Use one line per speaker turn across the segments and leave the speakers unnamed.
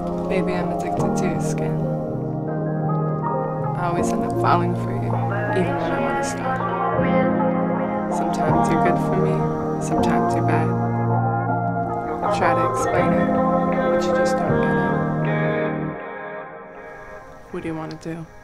Baby, I'm addicted to your skin. I always end up falling for you, even when I want to stop. Sometimes you're good for me, sometimes you're bad. I try to explain it, but you just don't get it. What do you want to do?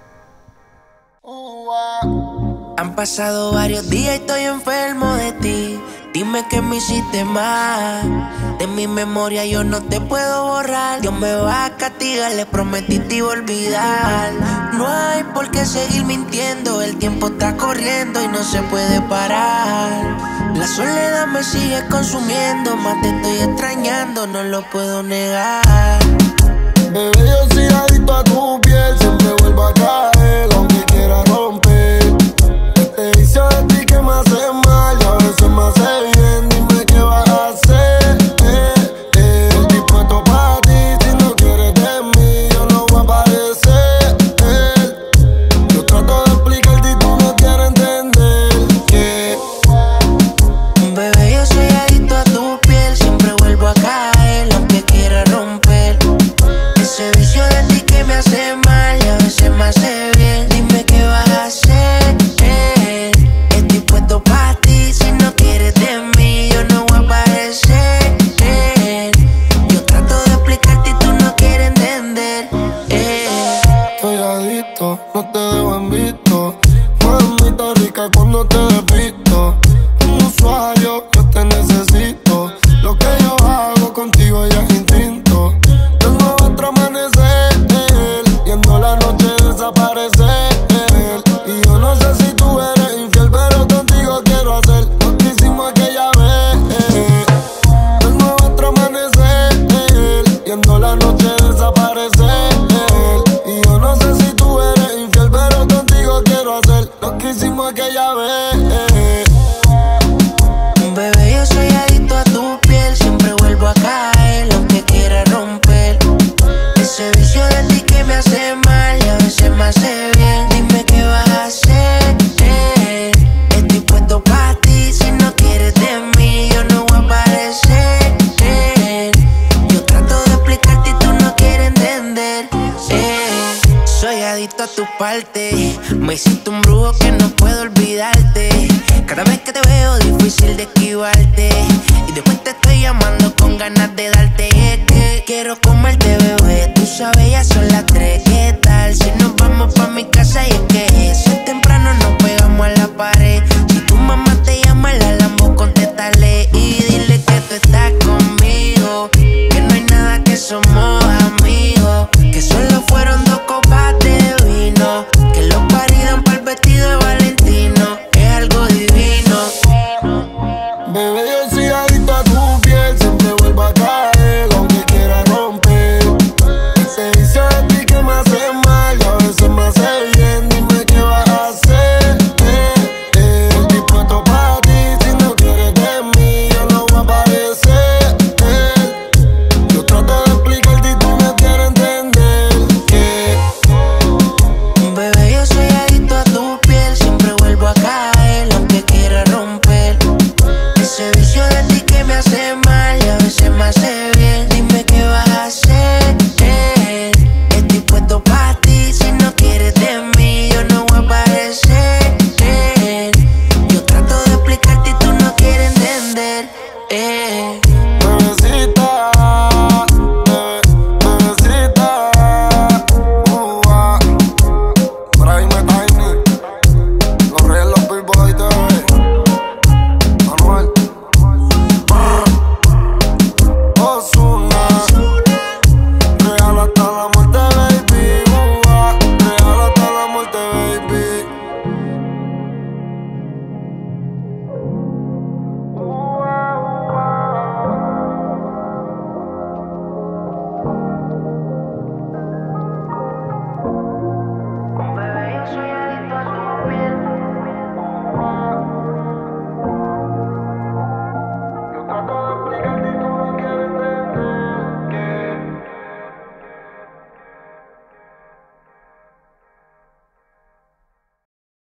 Han pasado varios días y estoy enfermo de ti. Dime que me hiciste mal. De mi memoria yo no te puedo borrar. Dios me va a castigar, le prometí te iba a olvidar. No hay por qué seguir mintiendo. El tiempo está corriendo y no se puede parar. La soledad me sigue consumiendo. Más te estoy extrañando, no lo puedo negar.
Bebé, yo soy adicto a tu piel. Siempre vuelvo a caer, aunque quiera romper. Este vicio de ti que me hace mal y a veces me hace bien. Dime qué vas a hacer. Estoy puesto para ti. Si no quieres de mí, yo no voy a aparecer. Yo trato de explicarte y tú no quieres entender que
bebé, yo soy adicto a tu piel. Siempre vuelvo a caer, aunque quiera romper. Ese vicio de ti que me hace mal y a veces me hace bien. Dime qué vas a hacer. Estoy puesto para ti. Si no quieres de mí, yo no voy a aparecer. Yo trato de explicarte y tú no quieres entender.
estoy adicto, no te dejo en visto. Mamita rica cuando te despisto. Un usuario, yo te necesito. Lo que yo hago contigo ya es instinto. Tengo otro amanecer, viendo la noche desaparecer. Y yo no sé si tú eres infiel, pero contigo quiero hacer lo que hicimos aquella vez. Tengo otro amanecer, viendo la noche desaparecer. Y yo no sé si tú eres infiel, pero contigo quiero hacer lo que hicimos aquella vez.
Bebé, yo soy adicto a tu piel. Siempre vuelvo a caer, aunque quiera romper. Ese vicio de ti que me hace mal y a veces me hace bien. Dime qué vas a hacer. Estoy puesto para ti. Si no quieres de mí, yo no voy a aparecer. Yo trato de explicarte y tú no quieres entender. Soy adicto a tu parte. Me hiciste un brujo que no puedo olvidarte. Cada vez que te veo difícil de esquivarte. Y después te estoy llamando con ganas de darte. Es que quiero comerte, bebé. Tú sabes, ya son las 3. ¿Qué tal si nos vamos pa' mi casa? Y es que eso es temprano, nos pegamos a la pared. Si tu mamá te llama, la Lambo, contéstale y dile que tú estás